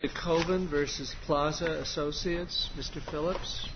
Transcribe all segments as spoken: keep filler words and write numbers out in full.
Coven versus Plaza Associates. Mister Phillips.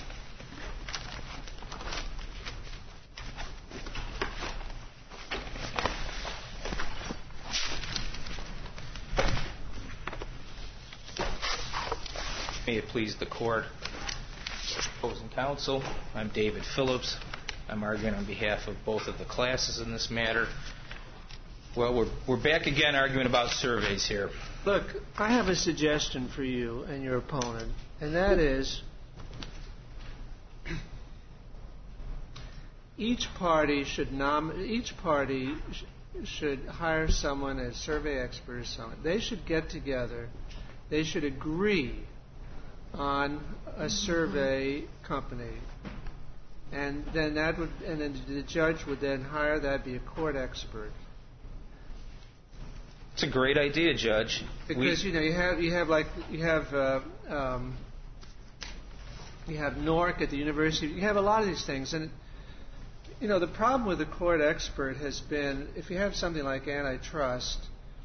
May it please the Court, opposing counsel, I'm David Phillips. I'm arguing on behalf of both of the classes in this matter. Well, we're, we're back again arguing about surveys here. Look, I have a suggestion for you and your opponent, and that is each party should nom- each party sh- should hire someone as survey expert or someone. They should get together. They should agree on a survey company, and then that would, and then the judge would then hire that be a court expert. It's a great idea, Judge. Because we, you know you have you have like you have uh, um, you have N O R C at the university. You have a lot of these things, and you know the problem with the court expert has been if you have something like antitrust,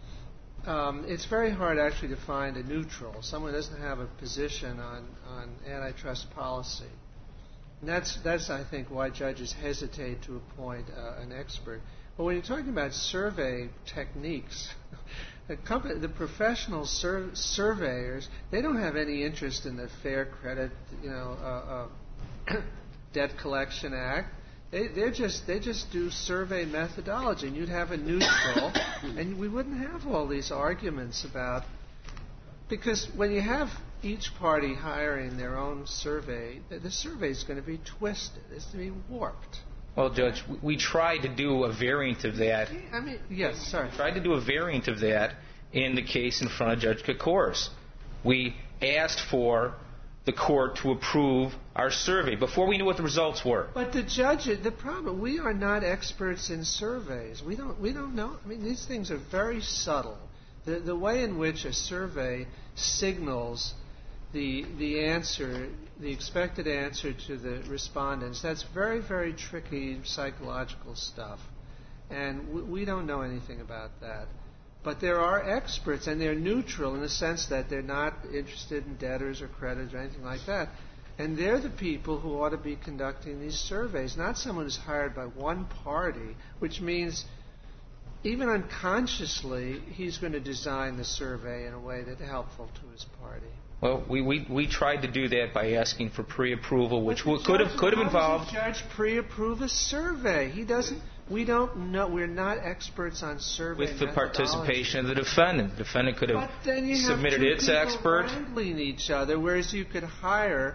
um, it's very hard actually to find a neutral, someone who doesn't have a position on, on antitrust policy. And that's that's I think why judges hesitate to appoint uh, an expert. But when you're talking about survey techniques, the, company, the professional sur- surveyors, they don't have any interest in the Fair Credit, you know, uh, uh, Debt Collection Act. They they just they just do survey methodology, and you'd have a neutral, and we wouldn't have all these arguments about because when you have each party hiring their own survey, the, the survey is going to be twisted. It's going to be warped. Well, Judge, we tried to do a variant of that. I mean, yes, sorry. We tried to do a variant of that in the case in front of Judge Koukouris. We asked for the court to approve our survey before we knew what the results were. But the judge, the problem, we are not experts in surveys. We don't, we don't know. I mean, these things are very subtle. The, the way in which a survey signals the the answer, the expected answer to the respondents, that's very, very tricky psychological stuff. And we, we don't know anything about that. But there are experts, and they're neutral in the sense that they're not interested in debtors or creditors or anything like that. And they're the people who ought to be conducting these surveys, not someone who's hired by one party, which means even unconsciously he's going to design the survey in a way that's helpful to his party. Well, we, we, we tried to do that by asking for pre-approval, which w- could have could have involved. How does the judge pre-approve a survey? He doesn't. We don't know. We're not experts on survey With the participation of the defendant, the defendant could have but then you submitted have its two expert. wrangling each other, whereas you could hire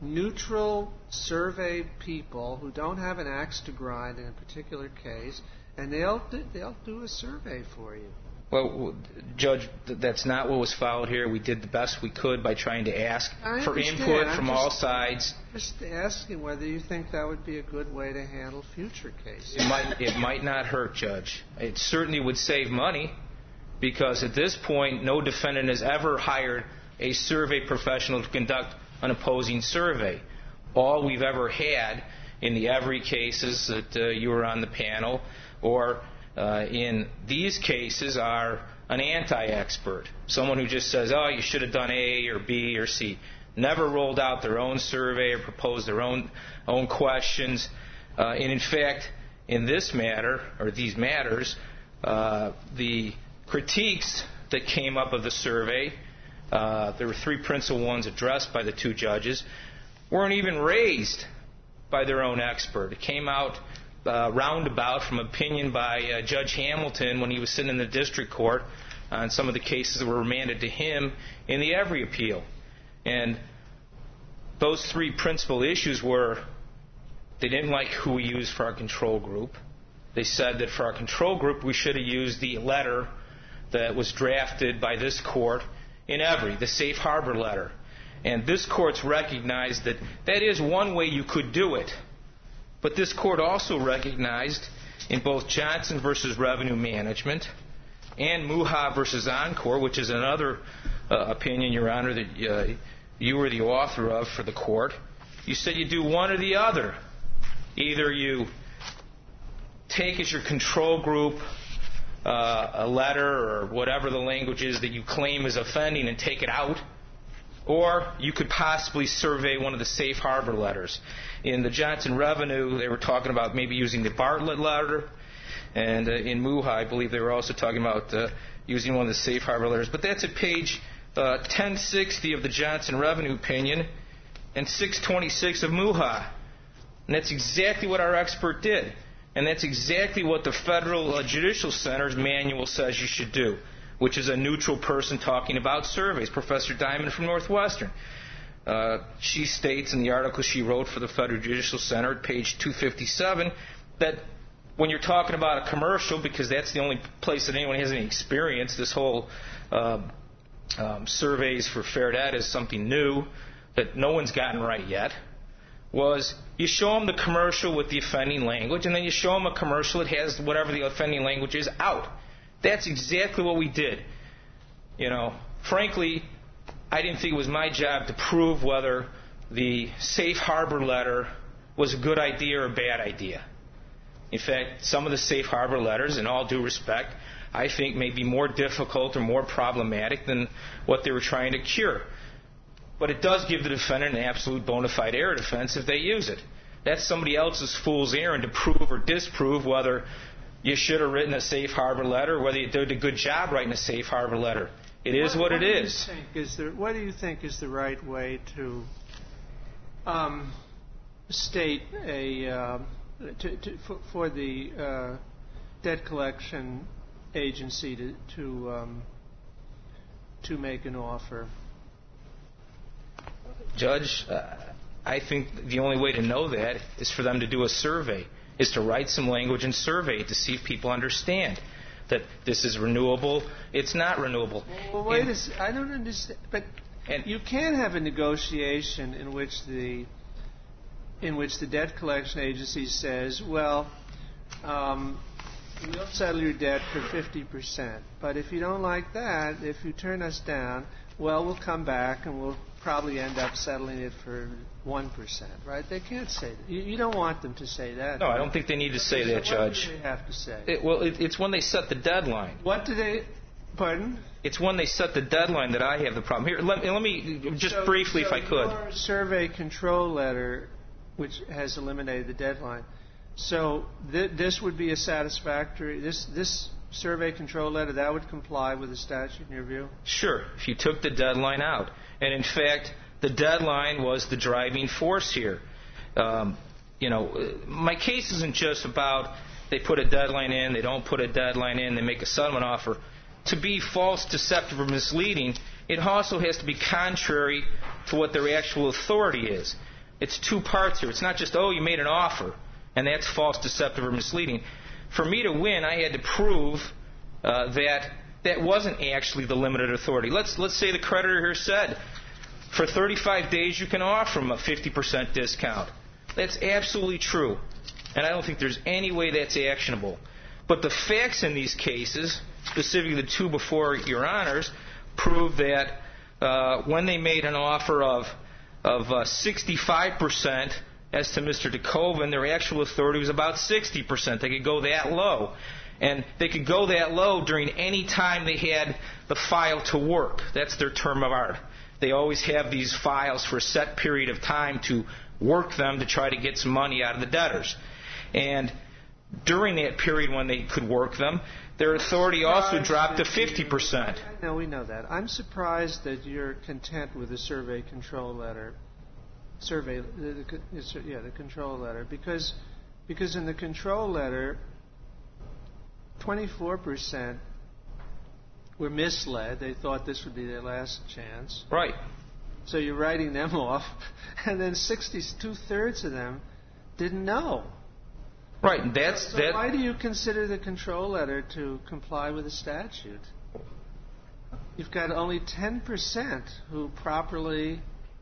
neutral survey people who don't have an axe to grind in a particular case, and they'll they'll do a survey for you. Well, Judge, that's not what was followed here. We did the best we could by trying to ask I for understand. input I'm from just, all sides. Just asking whether you think that would be a good way to handle future cases. It might, it might not hurt, Judge. It certainly would save money because at this point, no defendant has ever hired a survey professional to conduct an opposing survey. All we've ever had in the Every cases that uh, you were on the panel or Uh, in these cases are an anti-expert, someone who just says, oh, you should have done A or B or C. Never rolled out their own survey or proposed their own own questions. Uh, and in fact, in this matter, or these matters, uh, the critiques that came up of the survey, uh, there were three principal ones addressed by the two judges, weren't even raised by their own expert. It came out Uh, roundabout from opinion by uh, Judge Hamilton when he was sitting in the district court on some of the cases that were remanded to him in the Every appeal. And those three principal issues were they didn't like who we used for our control group. They said that for our control group we should have used the letter that was drafted by this court in Every, the safe harbor letter. And this court's recognized that that is one way you could do it. But this court also recognized in both Johnson versus Revenue Management and Muha versus Encore, which is another uh, opinion, Your Honor, that uh, you were the author of for the court, you said you do one or the other. Either you take as your control group uh, a letter or whatever the language is that you claim is offending and take it out. Or you could possibly survey one of the safe harbor letters. In the Johnson Revenue, they were talking about maybe using the Bartlett letter. And uh, in Muha, I believe they were also talking about uh, using one of the safe harbor letters. But that's at page uh, ten sixty of the Johnson Revenue opinion and six twenty-six of Muha. And that's exactly what our expert did. And that's exactly what the Federal uh, Judicial Center's manual says you should do, which is a neutral person talking about surveys, Professor Diamond from Northwestern. Uh, she states in the article she wrote for the Federal Judicial Center at page two fifty-seven that when you're talking about a commercial, because that's the only place that anyone has any experience, this whole uh, um, surveys for Fair Data is something new that no one's gotten right yet, was you show them the commercial with the offending language, and then you show them a commercial that has whatever the offending language is out. That's exactly what we did. You know, frankly, I didn't think it was my job to prove whether the safe harbor letter was a good idea or a bad idea. In fact, some of the safe harbor letters, in all due respect, I think may be more difficult or more problematic than what they were trying to cure. But it does give the defendant an absolute bona fide error defense if they use it. That's somebody else's fool's errand to prove or disprove whether you should have written a safe harbor letter or whether you did a good job writing a safe harbor letter. It is what, what, what it do is. You think is the, what do you think is the right way to um, state a uh, to, to, for, for the uh, debt collection agency to to, um, to make an offer? Judge, uh, I think the only way to know that is for them to do a survey, is to write some language and survey to see if people understand that this is renewable. It's not renewable. Well, wait and, a second. I don't understand. But and, you can have a negotiation in which the in which the debt collection agency says, well, um, we'll settle your debt for fifty percent. But if you don't like that, if you turn us down, well, we'll come back and we'll probably end up settling it for one percent, right? They can't say that. You, you don't want them to say that. No, I don't think they need to say that, Judge. What do they have to say? It, well, it, it's when they set the deadline. What do they... Pardon? It's when they set the deadline that I have the problem. Here, let, let me, just so, briefly, so if I could. Your survey control letter, which has eliminated the deadline, so th- this would be a satisfactory... This, this survey control letter, that would comply with the statute in your view? Sure, if you took the deadline out. And in fact, the deadline was the driving force here. Um, you know, my case isn't just about they put a deadline in, they don't put a deadline in, they make a settlement offer. To be false, deceptive, or misleading, it also has to be contrary to what their actual authority is. It's two parts here. It's not just, oh, you made an offer, and that's false, deceptive, or misleading. For me to win, I had to prove uh, that that wasn't actually the limited authority. Let's let's say the creditor here said, for thirty-five days you can offer them a fifty percent discount. That's absolutely true. And I don't think there's any way that's actionable. But the facts in these cases, specifically the two before Your Honors, prove that uh, when they made an offer of, of uh, sixty-five percent as to Mister DeKoven, their actual authority was about sixty percent. They could go that low. And they could go that low during any time they had the file to work. That's their term of art. They always have these files for a set period of time to work them to try to get some money out of the debtors. And during that period when they could work them, their authority also dropped to fifty percent. No, we know that. I'm surprised that you're content with the survey control letter. Survey, the, the, yeah, the control letter. Because, because in the control letter, twenty-four percent were misled. They thought this would be their last chance. Right. So you're writing them off. And then sixty, two-thirds of them didn't know. Right. That's so, so that. Why do you consider the control letter to comply with the statute? You've got only ten percent who properly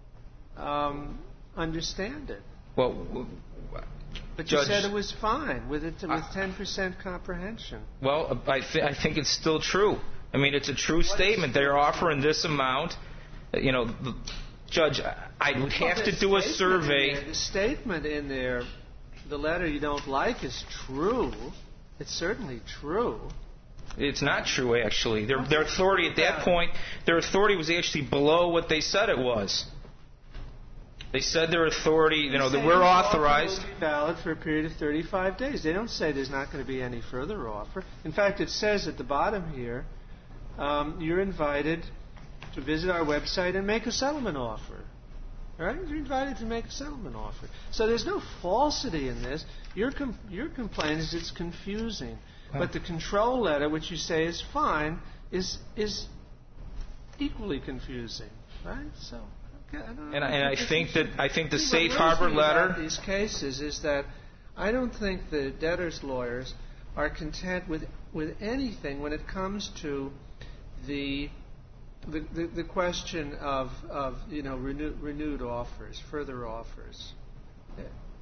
um, understand it. Well, but Judge, you said it was fine with it with ten percent comprehension. Well, I, th- I think it's still true. I mean, it's a true what statement. They're offering this amount. You know, Judge, I would have well, to do a survey. There, the statement in there, the letter you don't like, is true. It's certainly true. It's not true, actually. Their, their authority at that point, their authority was actually below what they said it was. They said their authority, you know, that we're authorized. Will be valid for a period of thirty-five days. They don't say there's not going to be any further offer. In fact, it says at the bottom here, um, you're invited to visit our website and make a settlement offer. Right? You're invited to make a settlement offer. So there's no falsity in this. Your com- your complaint is it's confusing. Huh. But the control letter, which you say is fine, is is equally confusing. Right? So. Okay, I don't know. And, and I think that I think the See, safe what harbor me letter. About these cases is that I don't think the debtors' lawyers are content with with anything when it comes to the the, the, the question of of you know renew, renewed offers, further offers. Yeah.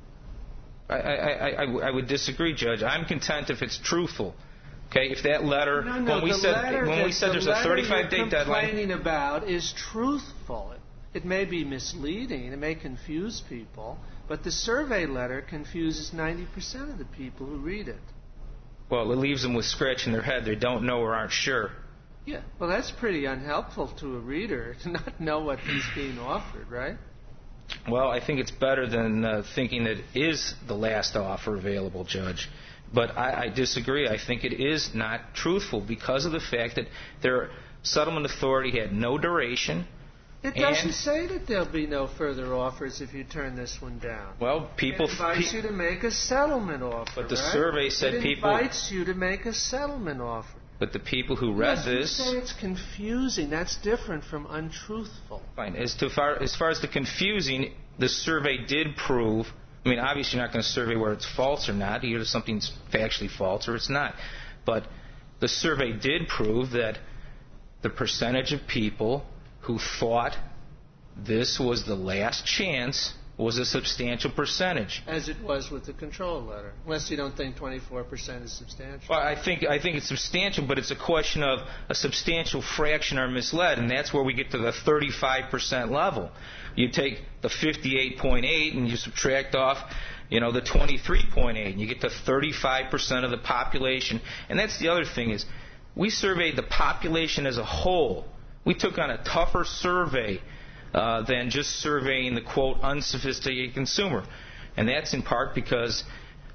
I, I, I, I would disagree, Judge. I'm content if it's truthful. Okay, if that letter, no, no, when we the said letter when that, we said the there's a thirty-five day deadline, complaining about is truthful. It may be misleading, it may confuse people, but the survey letter confuses ninety percent of the people who read it. Well, it leaves them with scratching their head. They don't know or aren't sure. Yeah, well, that's pretty unhelpful to a reader to not know what is being offered, right? Well, I think it's better than uh, thinking that it is the last offer available, Judge. But I, I disagree. I think it is not truthful because of the fact that their settlement authority had no duration. It doesn't say that there'll be no further offers if you turn this one down. Well, people... It invites pe- you to make a settlement offer, But the right? survey said it people... It invites you to make a settlement offer. But the people who read yes, this... You say it's confusing. That's different from untruthful. Fine. As, to far, as far as the confusing, the survey did prove... I mean, obviously you're not going to survey where it's false or not. Either something's factually false or it's not. But the survey did prove that the percentage of people who thought this was the last chance was a substantial percentage. As it was with the control letter. Unless you don't think twenty-four percent is substantial. Well, I think I think it's substantial, but it's a question of a substantial fraction are misled, and that's where we get to the thirty-five percent level. You take the fifty-eight point eight and you subtract off, you know, the twenty-three point eight, and you get to thirty-five percent of the population. And that's the other thing is, we surveyed the population as a whole. We took on a tougher survey uh, than just surveying the, quote, unsophisticated consumer. And that's in part because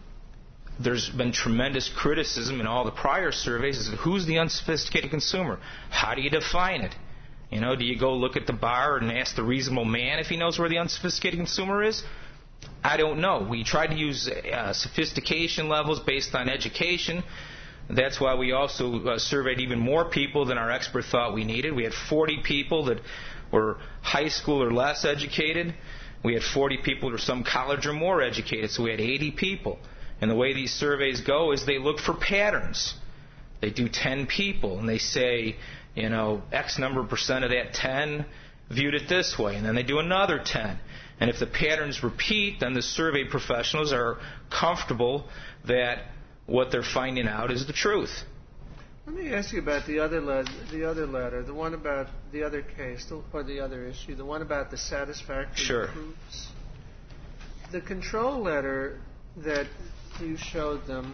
there's been tremendous criticism in all the prior surveys as to who's the unsophisticated consumer. How do you define it? You know, do you go look at the bar and ask the reasonable man if he knows where the unsophisticated consumer is? I don't know. We tried to use uh, sophistication levels based on education. That's why we also uh, surveyed even more people than our expert thought we needed. We had forty people that were high school or less educated. We had forty people that were some college or more educated, so we had eighty people. And the way these surveys go is they look for patterns. They do ten people, and they say, you know, X number of percent of that ten viewed it this way, and then they do another ten. And if the patterns repeat, then the survey professionals are comfortable that what they're finding out is the truth. Let me ask you about the other letter, the other letter, the one about the other case, or the other issue, the one about the satisfactory sure. proofs. The control letter that you showed them,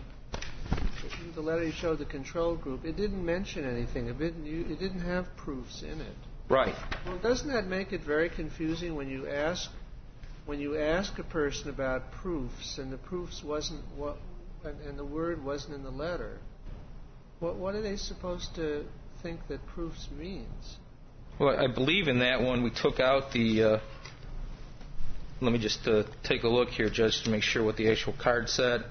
the letter you showed the control group, it didn't mention anything. It didn't, you, it didn't have proofs in it. Right. Well, doesn't that make it very confusing when you ask when you ask a person about proofs and the proofs wasn't what and, and the word wasn't in the letter? What what are they supposed to think that proofs means? Well, I believe in that one we took out the. Uh, let me just uh, take a look here, Judge, to make sure what the actual card said.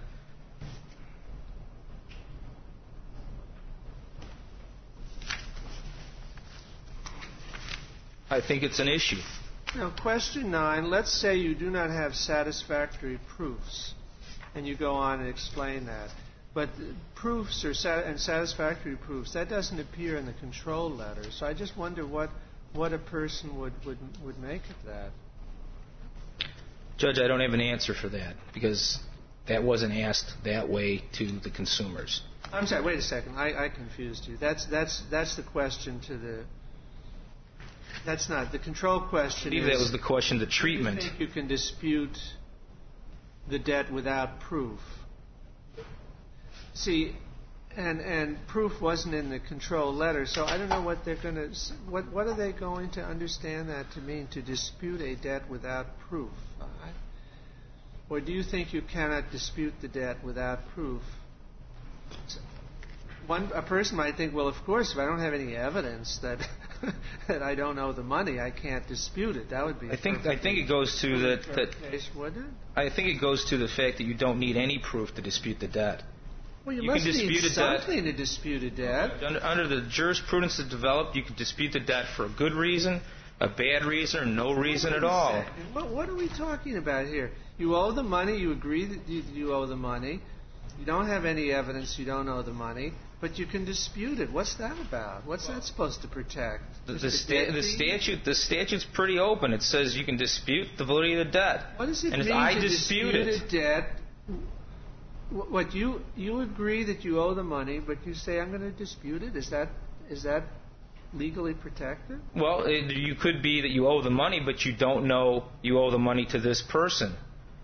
I think it's an issue. Now, question nine, let's say you do not have satisfactory proofs, and you go on and explain that. But proofs or sat- and satisfactory proofs, that doesn't appear in the control letter. So I just wonder what, what a person would, would, would make of that. Judge, I don't have an answer for that, because that wasn't asked that way to the consumers. I'm sorry, wait a second. I, I confused you. That's, that's, that's the question to the... That's not. The control question I believe is... that was the question, the treatment. Do you think you can dispute the debt without proof? See, and and proof wasn't in the control letter. So I don't know what they're going to. What what are they going to understand that to mean, to dispute a debt without proof? Uh, or do you think you cannot dispute the debt without proof? One a person might think, well, of course, if I don't have any evidence that that I don't owe the money, I can't dispute it. That would be. I think I think it goes to the that. Case, wouldn't it? I think it goes to the fact that you don't need any proof to dispute the debt. Well, you, you must can dispute need a debt. something to dispute a debt. Under, under the jurisprudence that's developed, you can dispute the debt for a good reason, a bad reason, or no reason at all. What, what are we talking about here? You owe the money. You agree that you, you owe the money. You don't have any evidence you don't owe the money, but you can dispute it. What's that about? What's that supposed to protect? The, the, sta- the statute, the statute's pretty open. It says you can dispute the validity of the debt. What does it and mean if I to dispute, dispute it, a debt? What you you agree that you owe the money, but you say I'm going to dispute it? Is that is that legally protected? Well, it, you could be that you owe the money, but you don't know you owe the money to this person.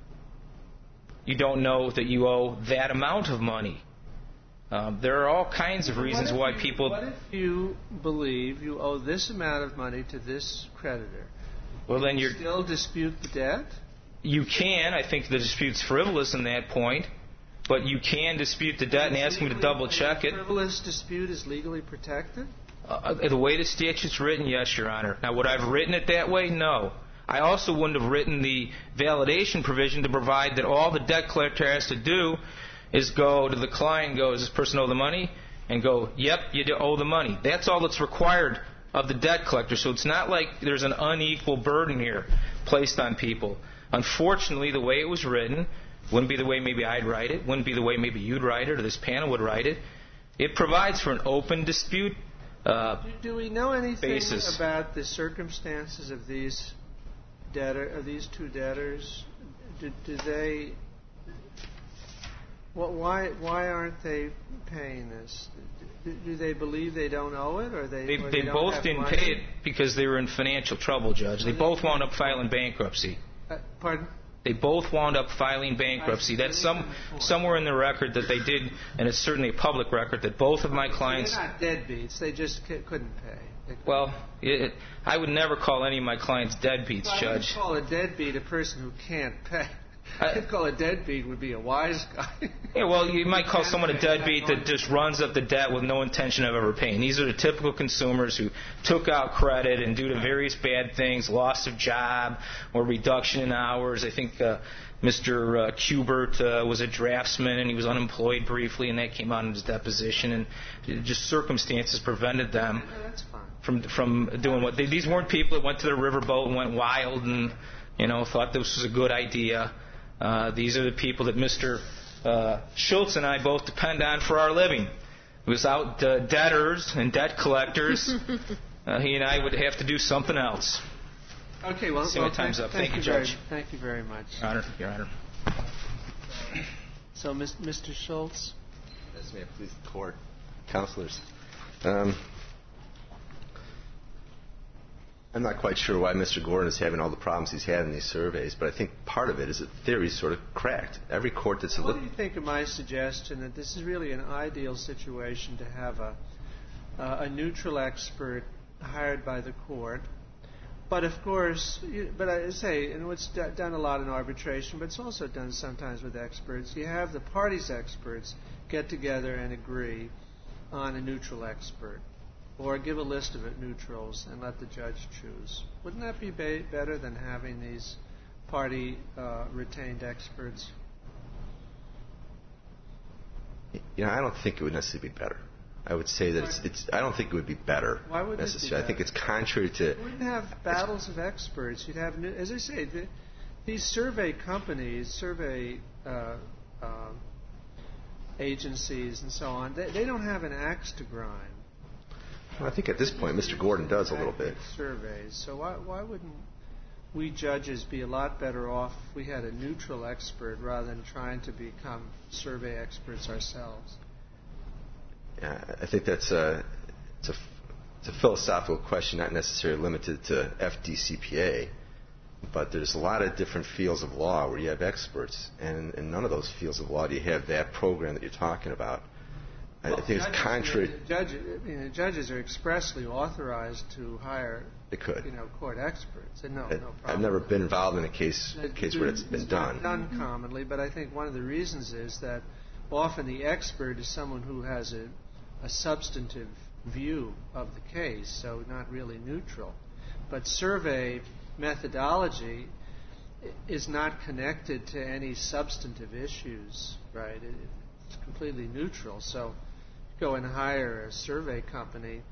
You don't know that you owe that amount of money. Um, there are all kinds of reasons why you, people. What if you believe you owe this amount of money to this creditor? Well, then you you're still dispute the debt? You can. I think the dispute's frivolous in that point, but you can dispute the debt and ask me to double check it. A frivolous dispute is legally protected? Uh, the way the statute's written, yes, Your Honor. Now, would I have written it that way? No. I also wouldn't have written the validation provision to provide that all the debt collector has to do is go to the client and go, does this person owe the money? And go, yep, you do owe the money. That's all that's required of the debt collector. So it's not like there's an unequal burden here placed on people. Unfortunately, the way it was written wouldn't be the way maybe I'd write it, wouldn't be the way maybe you'd write it or this panel would write it. It provides for an open dispute uh, do, do we know anything basis. about the circumstances of these debtor, of these two debtors? Do, do they? Well, why why aren't they paying this? Do, do they believe they don't owe it, or they? They, or they, they both don't didn't money? pay it because they were in financial trouble, Judge. They both wound up filing bankruptcy. Uh, pardon? They both wound up filing bankruptcy. That's some somewhere in the record that they did, and it's certainly a public record, that both of my clients... They're not deadbeats. They just c- couldn't pay. Couldn't well, it, I would never call any of my clients deadbeats, well, Judge. I would call a deadbeat a person who can't pay. I'd call a deadbeat would be a wise guy. Yeah, well, you might call someone a deadbeat that just runs up the debt with no intention of ever paying. These are the typical consumers who took out credit and due to various bad things, loss of job or reduction in hours. I think uh, Mister Uh, Kubert uh, was a draftsman and he was unemployed briefly, and that came out in his deposition. And just circumstances prevented them Yeah, that's fine. from from doing what they, these weren't people that went to the riverboat and went wild and you know thought this was a good idea. Uh, these are the people that Mister Uh, Schultz and I both depend on for our living. Without uh, debtors and debt collectors, uh, he and I would have to do something else. Okay, well, See, well my time's thank, up. Thank, Thank you, very, Judge. Thank you very much. Your Honor, Your Honor. So, Mister Schultz? Yes, may it please the Court. Counselors. Um, I'm not quite sure why Mister Gordon is having all the problems he's had in these surveys, but I think part of it is that the theory's sort of cracked. Every court that's... What do you think of my suggestion that this is really an ideal situation to have a, uh, a neutral expert hired by the court? But of course, you, but I say, and it's d- done a lot in arbitration, but it's also done sometimes with experts. You have the parties' experts get together and agree on a neutral expert, or give a list of it neutrals and let the judge choose. Wouldn't that be ba- better than having these party uh, retained experts? You know, I don't think it would necessarily be better. I would say that it's, it's I don't think it would be better. Why would necessarily. it be better? I think it's contrary to... You wouldn't have battles of experts. You'd have, new, as I say, the, these survey companies, survey uh, uh, agencies and so on, they, they don't have an axe to grind. Well, I think at this point Mister Gordon does a little bit. Surveys. So why, why wouldn't we judges be a lot better off if we had a neutral expert rather than trying to become survey experts ourselves? Yeah, I think that's a it's a it's a philosophical question, not necessarily limited to F D C P A, but there's a lot of different fields of law where you have experts, and in none of those fields of law do you have that program that you're talking about. I, well, I think judges, it's contrary. The judges, you know, judges are expressly authorized to hire, they could. you know, court experts. And no, I, no problem. I've never been involved in a case It, case where it's been it's done. Not done commonly, but I think one of the reasons is that often the expert is someone who has a, a substantive view of the case, so not really neutral. But survey methodology is not connected to any substantive issues, right? It, it's completely neutral. So go and hire a survey company,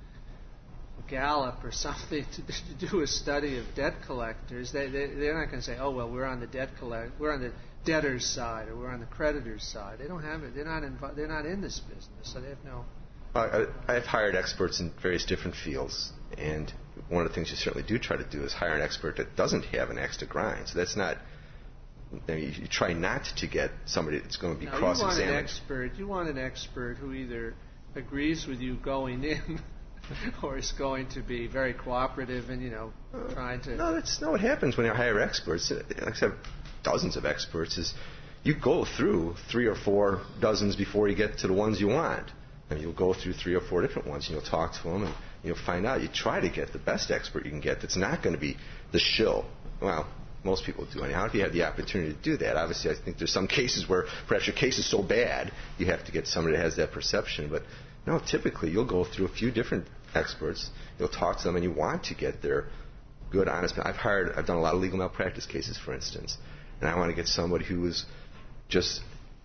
Gallup or something, to, to do a study of debt collectors. They, they, they're not going to say, oh, well, we're on the debt collect, we're on the debtor's side or we're on the creditor's side. They don't have it. They're not inv- They're not in this business, so they have no. I, I've hired experts in various different fields, and one of the things you certainly do try to do is hire an expert that doesn't have an axe to grind. So that's not. You, know, you, you try not to get somebody that's going to be no, cross-examined. You want an expert. You want an expert who either agrees with you going in, or is going to be very cooperative and you know uh, trying to. No, that's not what happens when you hire experts. Like I said, dozens of experts. Is you go through three or four dozens before you get to the ones you want. And you'll go through three or four different ones, and you'll talk to them, and you'll find out. You try to get the best expert you can get that's not going to be the shill. Well, most people do anyhow. If you have the opportunity to do that, obviously, I think there's some cases where perhaps your case is so bad you have to get somebody that has that perception. But no, typically you'll go through a few different experts. You'll talk to them, and you want to get their good, honest. I've hired, I've done a lot of legal malpractice cases, for instance, and I want to get somebody who is just.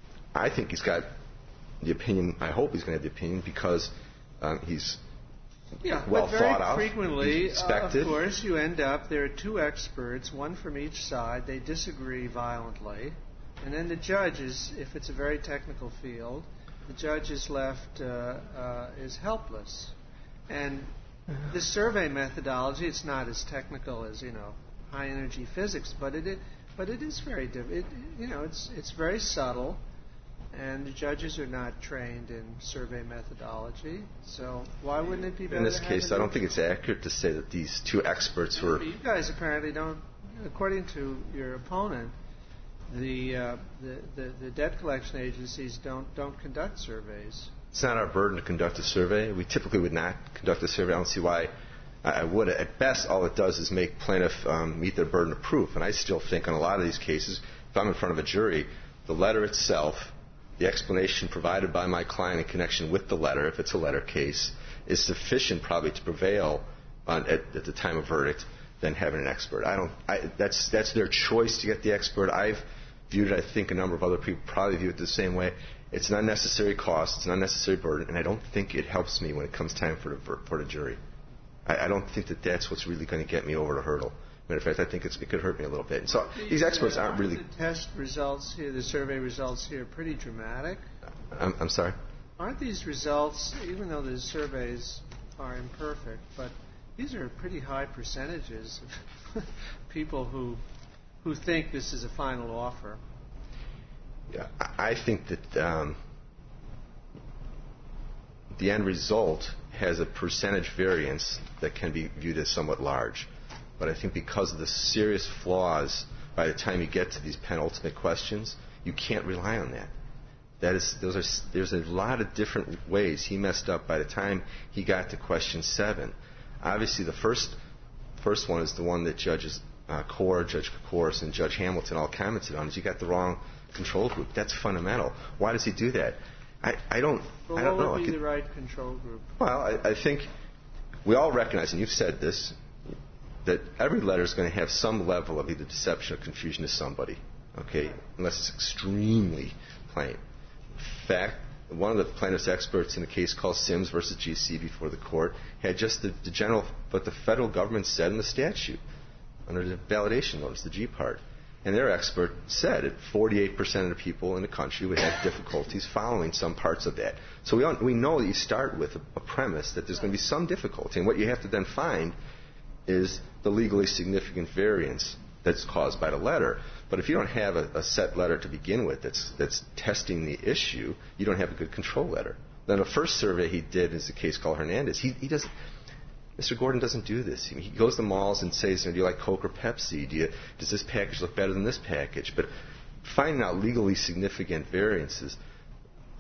I think he's got. The opinion, I hope he's going to have the opinion because um, he's yeah, well but very thought out. Frequently, he's uh, of course, you end up, there are two experts, one from each side, they disagree violently, and then the judge is, if it's a very technical field, the judge is left, uh, uh, is helpless. And the survey methodology, it's not as technical as, you know, high energy physics, but it, it but it is very, it, you know, it's it's very subtle. And the judges are not trained in survey methodology, so why wouldn't it be better? In this to case, I don't think it's accurate to say that these two experts were. You guys apparently don't, according to your opponent, the, uh, the the the debt collection agencies don't don't conduct surveys. It's not our burden to conduct a survey. We typically would not conduct a survey. I don't see why I would. At best, all it does is make plaintiff um, meet their burden of proof. And I still think on a lot of these cases, if I'm in front of a jury, the letter itself. The explanation provided by my client in connection with the letter, if it's a letter case, is sufficient probably to prevail on, at, at the time of verdict than having an expert. I don't. I, that's that's their choice to get the expert. I've viewed it. I think a number of other people probably view it the same way. It's an unnecessary cost. It's an unnecessary burden, and I don't think it helps me when it comes time for the for the jury. I, I don't think that that's what's really going to get me over the hurdle. Matter of fact, I think it's, it could hurt me a little bit. And so these experts aren't really. The test results here, the survey results here, pretty dramatic. I'm, I'm sorry? Aren't these results, even though the surveys are imperfect, but these are pretty high percentages of people who who think this is a final offer? Yeah, I think that um, the end result has a percentage variance that can be viewed as somewhat large. But I think because of the serious flaws, by the time you get to these penultimate questions, you can't rely on that. That is, those are, there's a lot of different ways he messed up by the time he got to question seven. Obviously, the first first one is the one that Judges uh, Core, Judge Kokoris, and Judge Hamilton all commented on. Is you got the wrong control group. That's fundamental. Why does he do that? I, I don't. Well, I don't what know. would be could, the right control group? Well, I, I think we all recognize, and you've said this, that every letter is going to have some level of either deception or confusion to somebody, okay, unless it's extremely plain. In fact, one of the plaintiff's experts in a case called Sims versus G C before the court had just the, the general, what the federal government said in the statute under the validation notice, the G part. And their expert said that forty-eight percent of the people in the country would have difficulties following some parts of that. So we, all, we know that you start with a, a premise that there's going to be some difficulty. And what you have to then find is the legally significant variance that's caused by the letter. But if you don't have a, a set letter to begin with that's, that's testing the issue, you don't have a good control letter. Then the first survey he did is a case called Hernandez. He, he doesn't, Mister Gordon doesn't do this. He, he goes to malls and says, do you like Coke or Pepsi? Do you, does this package look better than this package? But finding out legally significant variances,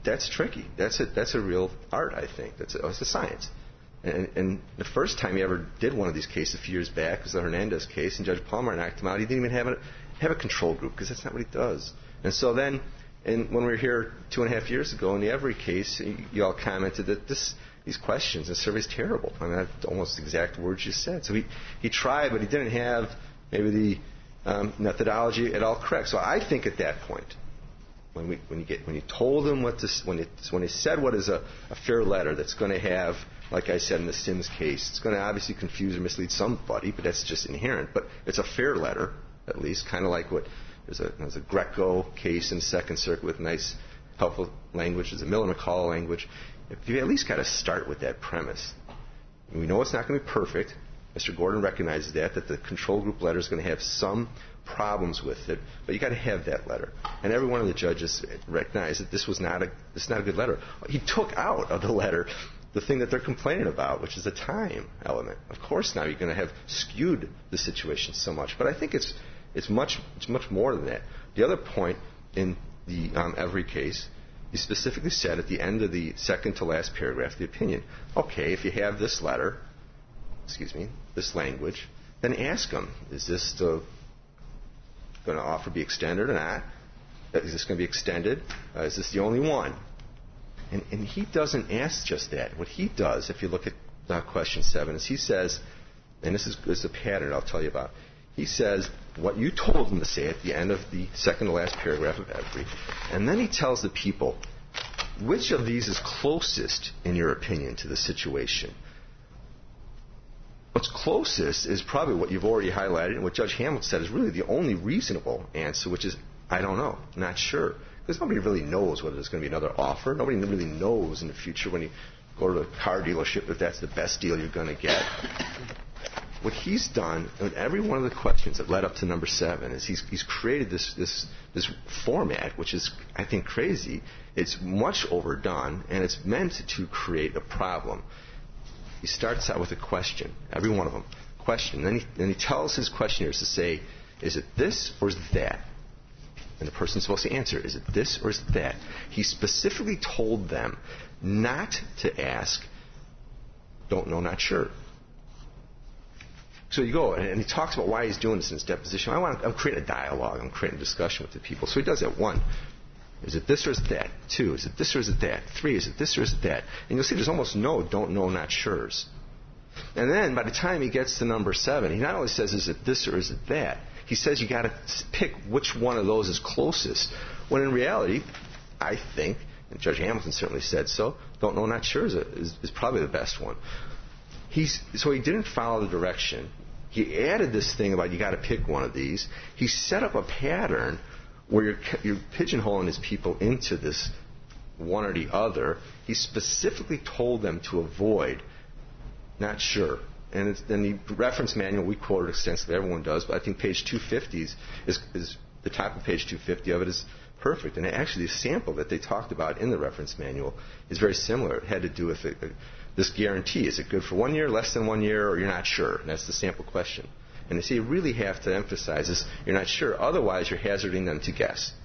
that's tricky. That's a, that's a real art, I think. That's a, it's a science. And, and the first time he ever did one of these cases a few years back was the Hernandez case, and Judge Palmer knocked him out. He didn't even have a, have a control group because that's not what he does. And so then, and when we were here two and a half years ago in the Every case, you, you all commented that this these questions and survey's terrible. I mean, that's almost the exact words you said. So he, he tried, but he didn't have maybe the um, methodology at all correct. So I think at that point, when we when you get when you told him what this when it when he said what is a, a fair letter that's going to have, like I said in the Sims case, it's going to obviously confuse or mislead somebody, but that's just inherent. But it's a fair letter, at least, kind of like what there's a there's a Greco case in the Second Circuit with nice, helpful language. There's a Miller-McCall language. If you at least got to start with that premise. We know it's not going to be perfect. Mister Gordon recognizes that, that the control group letter is going to have some problems with it, but you got to have that letter. And every one of the judges recognized that this was not a this is not a good letter. He took out of the letter the thing that they're complaining about, which is the time element. Of course, now you're going to have skewed the situation so much, but I think it's it's much it's much more than that. The other point in the um, Every case, he specifically said at the end of the second to last paragraph of the opinion, okay, if you have this letter, excuse me, this language, then ask them, is this the, going to offer be extended or not? Is this going to be extended? Uh, is this the only one? And, and he doesn't ask just that. What he does, if you look at uh, question seven, is he says, and this is, this is a pattern I'll tell you about, he says what you told him to say at the end of the second to last paragraph of Every, and then he tells the people, which of these is closest, in your opinion, to the situation? What's closest is probably what you've already highlighted, and what Judge Hamilton said is really the only reasonable answer, which is, I don't know, not sure. Because nobody really knows whether there's going to be another offer. Nobody really knows in the future when you go to a car dealership if that's the best deal you're going to get. What he's done in every one of the questions that led up to number seven is he's, he's created this, this, this format, which is, I think, crazy. It's much overdone, and it's meant to create a problem. He starts out with a question, every one of them, question. Then he, then he tells his questioners to say, is it this or is it that? And the person's supposed to answer, is it this or is it that? He specifically told them not to ask, don't know, not sure. So you go, and he talks about why he's doing this in his deposition. I want, I'm creating a dialogue. I'm creating a discussion with the people. So he does that. One, is it this or is it that? Two, is it this or is it that? Three, is it this or is it that? And you'll see there's almost no don't know, not sure's. And then by the time he gets to number seven, he not only says, is it this or is it that? He says you got to pick which one of those is closest. When in reality, I think, and Judge Hamilton certainly said so, don't know, not sure is, a, is, is probably the best one. He's, so he didn't follow the direction. He added this thing about you got to pick one of these. He set up a pattern where you're, you're pigeonholing his people into this one or the other. He specifically told them to avoid not sure. And it's, then the reference manual, we quoted extensively, everyone does, but I think page two fifty is, is, is the top of page two fifty of it is perfect. And actually the sample that they talked about in the reference manual is very similar. It had to do with a, a, this guarantee. Is it good for one year, less than one year, or you're not sure? And that's the sample question. And they say you really have to emphasize this, you're not sure. Otherwise, you're hazarding them to guess.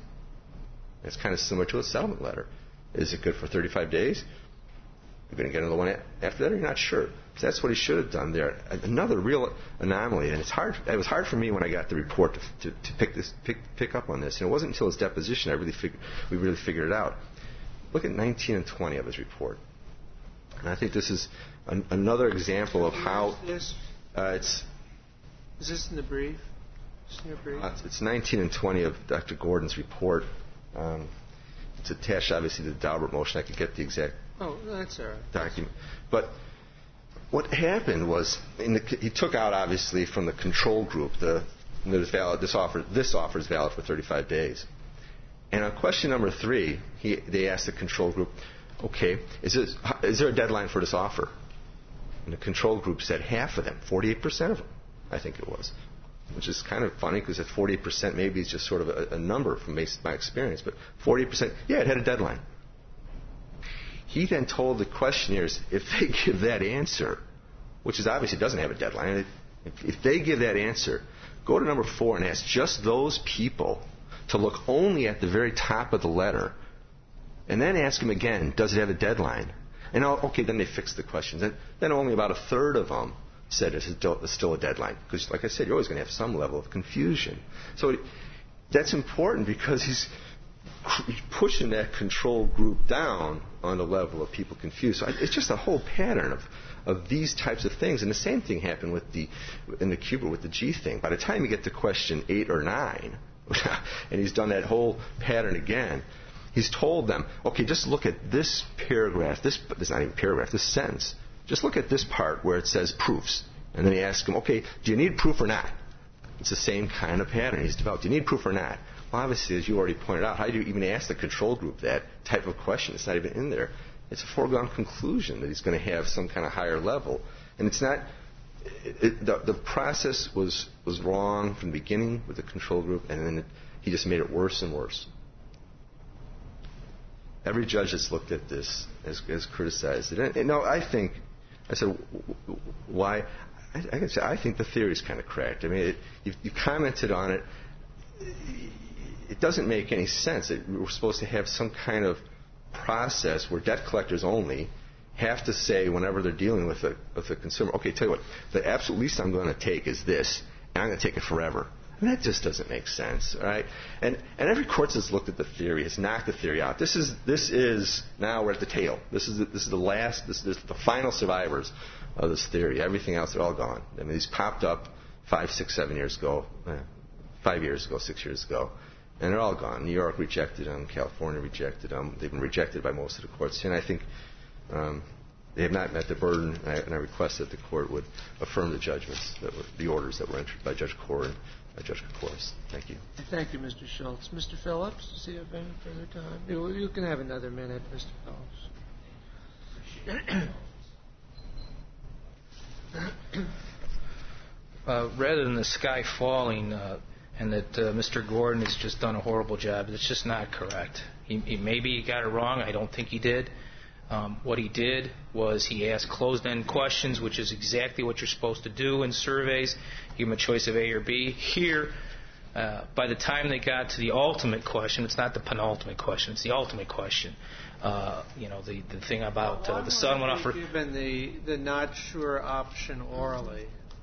It's kind of similar to a settlement letter. Is it good for thirty-five days? You're going to get another one after that, or you're not sure? So that's what he should have done there. Another real anomaly, and it's hard. It was hard for me when I got the report to, to, to pick this, pick, pick up on this. And it wasn't until his deposition I really figured, we really figured it out. Look at nineteen and twenty of his report. And I think this is an, another example of how Yes. uh, it's. Is this in the brief? Is in your brief? Uh, it's nineteen and twenty of Doctor Gordon's report. Um, it's attached, obviously, to the Daubert motion. I could get the exact Oh, that's all right. document. But what happened was in the, he took out, obviously, from the control group the, the valid, this offer. This offer is valid for thirty-five days. And on question number three, he, they asked the control group, okay, is, this, is there a deadline for this offer? And the control group said half of them, forty-eight percent of them, I think it was, which is kind of funny because at forty-eight percent maybe it's just sort of a, a number from my experience, but forty-eight percent, yeah, it had a deadline. He then told the questionnaires, if they give that answer, which is obviously doesn't have a deadline, if, if they give that answer, go to number four and ask just those people to look only at the very top of the letter and then ask them again, does it have a deadline? And okay, then they fixed the questions. And then only about a third of them said it's still a deadline. Because, like I said, you're always going to have some level of confusion. So that's important because he's pushing that control group down on the level of people confused. So it's just a whole pattern of, of these types of things. And the same thing happened with the in the Cuba with the G thing. By the time you get to question eight or nine, and he's done that whole pattern again, he's told them, okay, just look at this paragraph, this, this is not even paragraph, this sentence. Just look at this part where it says proofs. And then he asks them, okay, do you need proof or not? It's the same kind of pattern he's developed. Do you need proof or not? Well, obviously, as you already pointed out, how do you even ask the control group that type of question? It's not even in there. It's a foregone conclusion that he's going to have some kind of higher level. And it's not, it, it, the, the process was, was wrong from the beginning with the control group, and then it, he just made it worse and worse. Every judge that's looked at this has, has criticized it. And, and no, I think, I said, why? I, I can say, I think the theory is kind of cracked. I mean, it, you've, you've commented on it. It doesn't make any sense. It, we're supposed to have some kind of process where debt collectors only have to say whenever they're dealing with a, with a consumer, okay, tell you what, the absolute least I'm going to take is this, and I'm going to take it forever. I mean, that just doesn't make sense, right? And and every court that's looked at the theory has knocked the theory out. This is this is now we're at the tail. This is the, this is the last. This, this is the final survivors of this theory. Everything else, they're all gone. I mean, these popped up five, six, seven years ago, eh, five years ago, six years ago, and they're all gone. New York rejected them. California rejected them. They've been rejected by most of the courts, and I think um, they have not met the burden. And I, and I request that the court would affirm the judgments, that were, the orders that were entered by Judge Corr. Judge Koukouras. Thank you. Thank you, Mister Schultz. Mister Phillips, does he have any further time? You, you can have another minute, Mister Phillips. uh, rather than the sky falling uh, and that uh, Mister Gordon has just done a horrible job, it's just not correct. He, he maybe he got it wrong. I don't think he did. Um, what he did was he asked closed-end questions, which is exactly what you're supposed to do in surveys. Give them a choice of A or B. Here, uh, by the time they got to the ultimate question, it's not the penultimate question, it's the ultimate question. Uh, you know, the, the thing about uh, the son went off for... given the, the not sure option orally.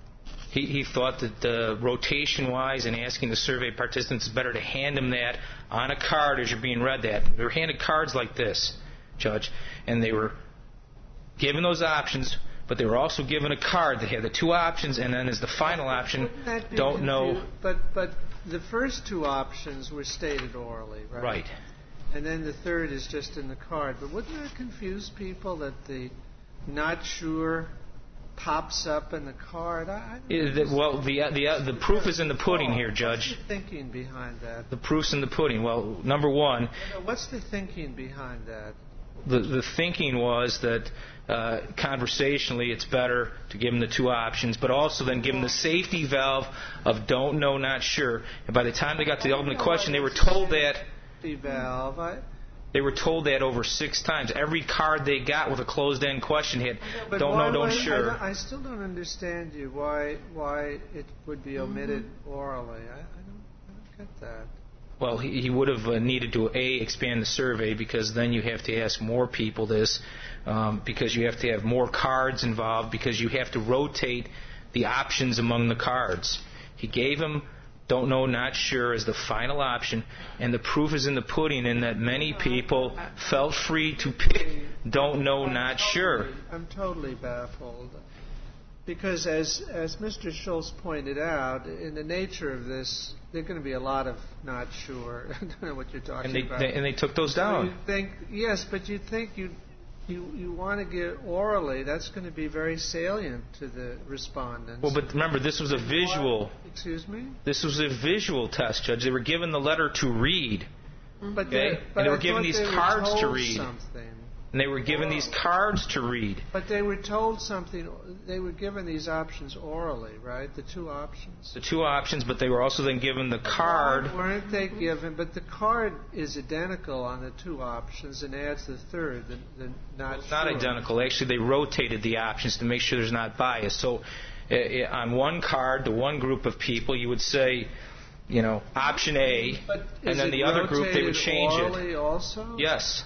He, he thought that uh, rotation-wise and asking the survey participants, it's better to hand them that on a card as you're being read that. They were handed cards like this, Judge, and they were given those options, but they were also given a card that had the two options, and then as the final option, don't know. But but the first two options were stated orally, right? Right. And then the third is just in the card. But wouldn't that confuse people that the not sure pops up in the card? I, I it, well, the the uh, the proof is in the pudding here, Judge. What's the thinking behind that? The proof's in the pudding. Well, number one. What's the thinking behind that? The, the thinking was that uh, conversationally it's better to give them the two options, but also then give them the safety valve of don't know, not sure. And by the time they got to the ultimate question, they were told that. Safety valve. I, They were told that over six times. Every card they got with a closed-end question had yeah, don't why, know, don't why, sure. I, I still don't understand you. Why why it would be omitted mm-hmm. orally? I, I, don't, I don't get that. Well, he, he would have uh, needed to, A, expand the survey, because then you have to ask more people this, um, because you have to have more cards involved, because you have to rotate the options among the cards. He gave him don't know, not sure as the final option, and the proof is in the pudding in that many people felt free to pick don't know, not sure. I'm totally baffled. Because as as Mister Schultz pointed out, in the nature of this, there are going to be a lot of not sure. I don't know what you're talking and they, about. They, and they took those down. So you think, yes, but you think you you you want to get orally. That's going to be very salient to the respondents. Well, but remember, this was a visual. Excuse me? This was a visual test, Judge. They were given the letter to read. But okay? they, but and they were I given these they cards were to told read. Something. And they were given these cards to read. But they were told something. They were given these options orally, right? The two options. The two options, but they were also then given the card. Weren't they given? But the card is identical on the two options and adds the third, the, the not well, it's sure. not identical. Actually, they rotated the options to make sure there's not bias. So uh, on one card, the one group of people, you would say, you know, option A, but and then the other group, they would change orally it. Also? Yes.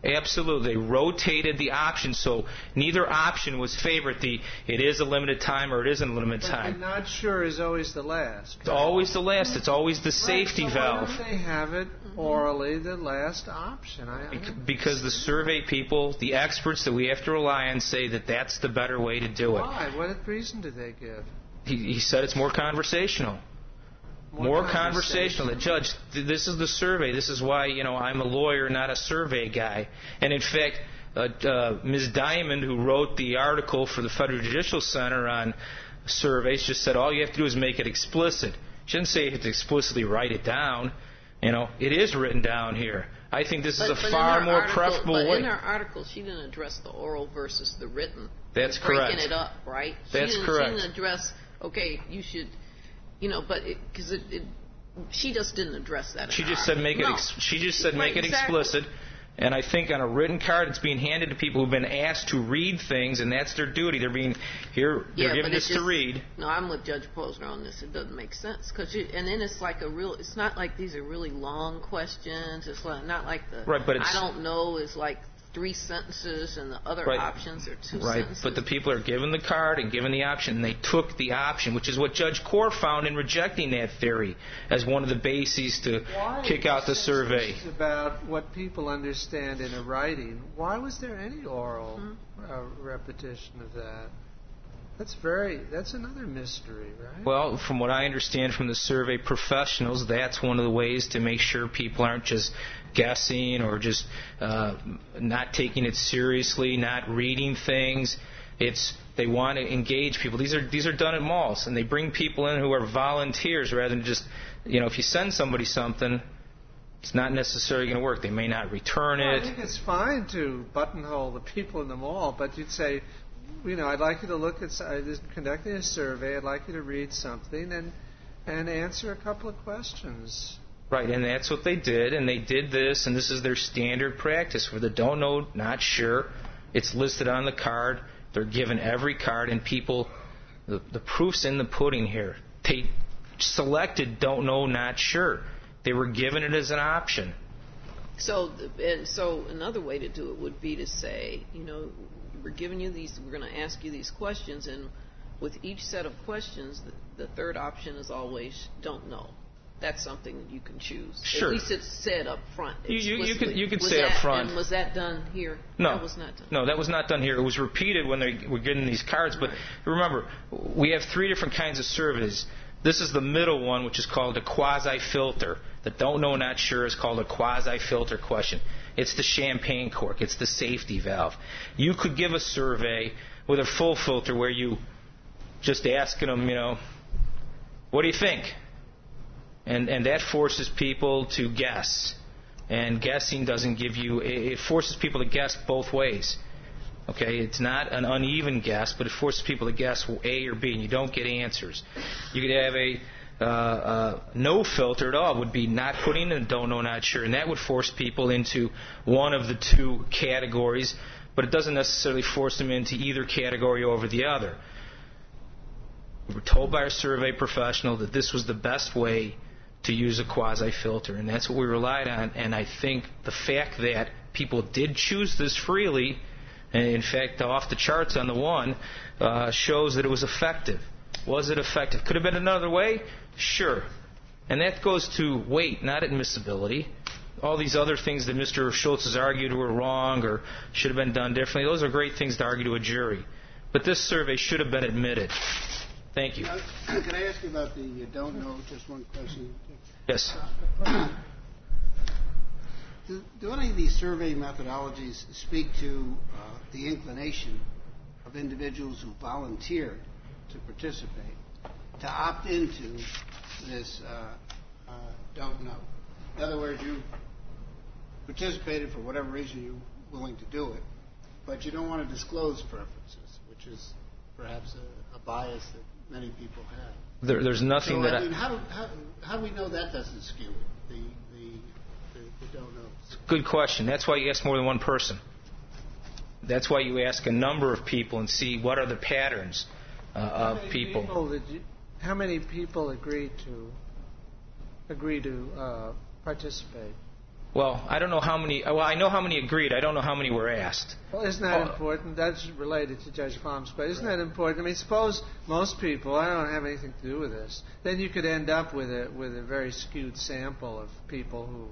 Absolutely. They rotated the option, so neither option was favored. The it is a limited time or it isn't a limited but time. I'm not sure is always the last. It's always the last. It's always the safety right, so valve. Why don't they have it orally, the last option? I, I because the survey people, the experts that we have to rely on, say that that's the better way to do it. Why? What reason did they give? He, he said it's more conversational. More, More conversation. conversational. The judge, th- this is the survey. This is why, you know, I'm a lawyer, not a survey guy. And in fact, uh, uh, Miz Diamond, who wrote the article for the Federal Judicial Center on surveys, just said all you have to do is make it explicit. She didn't say you have to explicitly write it down. You know, it is written down here. I think this but, is a but far more article, preferable but way. in her article, she didn't address the oral versus the written. That's breaking correct. Breaking it up, right? That's she didn't, correct. She didn't address, okay, you should, you know, but because it, it, it she just didn't address that. She in just her said make no. it. Ex- she just said right, make it exactly. explicit. And I think on a written card, it's being handed to people who've been asked to read things, and that's their duty. They're being here. They're yeah, given but this just, to read. No, I'm with Judge Posner on this. It doesn't make sense because and then it's like a real. It's not like these are really long questions. It's like, not like the. Right, but it's, I don't know is like three sentences, and the other right, options are two right. sentences. But the people are given the card and given the option, and they took the option, which is what Judge Core found in rejecting that theory as one of the bases to why, kick out the survey. This is about what people understand in a writing. Why was there any oral mm-hmm. uh, repetition of that? That's very. That's another mystery, right? Well, from what I understand from the survey professionals, that's one of the ways to make sure people aren't just guessing or just uh, not taking it seriously, not reading things. It's they want to engage people. These are these are done at malls, and they bring people in who are volunteers rather than just, you know, if you send somebody something, it's not necessarily going to work. They may not return well, it. I think it's fine to buttonhole the people in the mall, but you'd say, you know, I'd like you to look at, I'm conducting a survey, I'd like you to read something and and answer a couple of questions. Right, and that's what they did, and they did this, and this is their standard practice for the don't know, not sure. It's listed on the card. They're given every card, and people, the, the proof's in the pudding here. They selected don't know, not sure. They were given it as an option. So, and so another way to do it would be to say, you know, we're giving you these, we're going to ask you these questions, and with each set of questions, the, the third option is always don't know. That's something that you can choose. Sure. At least it's said up front. You, you, you could you could was say that, up front. And was that done here? No, that was not done. No, that was not done here. It was repeated when they were getting these cards. But right. remember, we have three different kinds of surveys. This is the middle one, which is called a quasi-filter. The don't know, not sure is called a quasi-filter question. It's the champagne cork. It's the safety valve. You could give a survey with a full filter where you just asking them, you know, what do you think? And and that forces people to guess. And guessing doesn't give you, it forces people to guess both ways. Okay, it's not an uneven guess, but it forces people to guess A or B, and you don't get answers. You could have a uh, uh, no filter at all, would be not putting in a don't know, not sure, and that would force people into one of the two categories, but it doesn't necessarily force them into either category over the other. We were told by our survey professional that this was the best way to use a quasi-filter, and that's what we relied on, and I think the fact that people did choose this freely, and in fact off the charts on the one, uh, shows that it was effective. Was it effective? Could have been another way? Sure. And that goes to weight, not admissibility. All these other things that Mister Schultz has argued were wrong or should have been done differently, those are great things to argue to a jury. But this survey should have been admitted. Thank you. Uh, can I ask you about the uh, don't know? Just one question. Yes. Do, do any of these survey methodologies speak to uh, the inclination of individuals who volunteered to participate to opt into this uh, uh, don't know? In other words, you participated for whatever reason you're willing to do it, but you don't want to disclose preferences, which is perhaps a, a bias that many people have. There, there's nothing so, that I mean, how do, how, how do we know that doesn't skew it, the, the, the, the don't know? Good question. That's why you ask more than one person. That's why you ask a number of people and see what are the patterns uh, of people. people did you, how many people agreed to agree to uh, participate? Well, I don't know how many. Well, I know how many agreed. I don't know how many were asked. Well, isn't that Oh. important? That's related to Judge Flom's question. Isn't that important? I mean, suppose most people, I don't have anything to do with this. Then you could end up with a with a very skewed sample of people who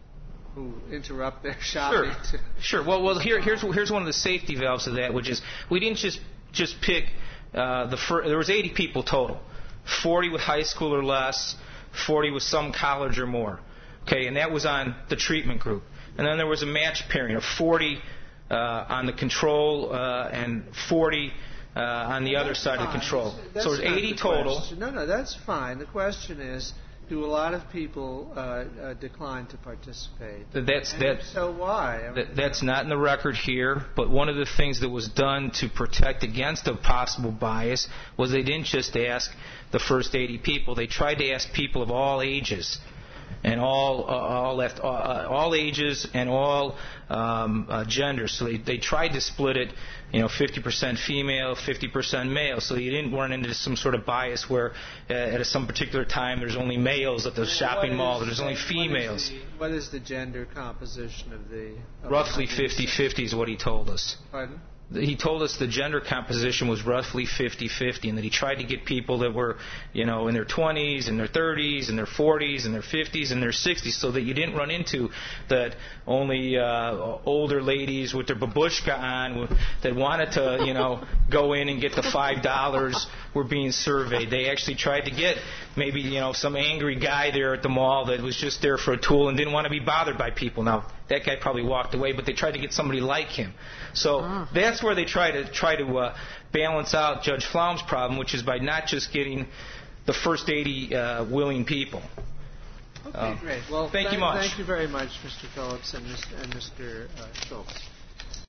who interrupt their shopping. Sure. To Sure. Well, well, here, here's here's one of the safety valves of that, which is we didn't just just pick uh, the first. There was eighty people total, forty with high school or less, forty with some college or more. Okay, and that was on the treatment group. And then there was a match pairing of forty uh, on the control uh, and forty uh, on the other side of the control. That's So there's not eighty the total. question. No, no, that's fine. The question is, do a lot of people uh, uh, decline to participate? That's And that. if so why? I mean, That, that's not in the record here, but one of the things that was done to protect against a possible bias was they didn't just ask the first eighty people. They tried to ask people of all ages and all uh, all left uh, all ages and all um, uh, genders. So they, they tried to split it, you know, fifty percent female, fifty percent male, so you didn't run into some sort of bias where uh, at some particular time there's only males at the shopping what mall, is there's only the- females. What is, the, what is the gender composition of the... Of Roughly the fifty-fifty is what he told us. Pardon? He told us the gender composition was roughly fifty-fifty, and that he tried to get people that were, you know, in their twenties, in their thirties, in their forties, in their fifties, in their sixties, so that you didn't run into that only uh, older ladies with their babushka on that wanted to, you know, go in and get the five dollars were being surveyed. They actually tried to get maybe, you know, some angry guy there at the mall that was just there for a tool and didn't want to be bothered by people. Now, that guy probably walked away, but they tried to get somebody like him. So Ah. that's where they try to try to uh, balance out Judge Flom's problem, which is by not just getting the first eighty uh, willing people. Okay, Uh, great. Well, thank you much. Thank you very much, Mister Phillips and Mister and Mister Uh, Schultz.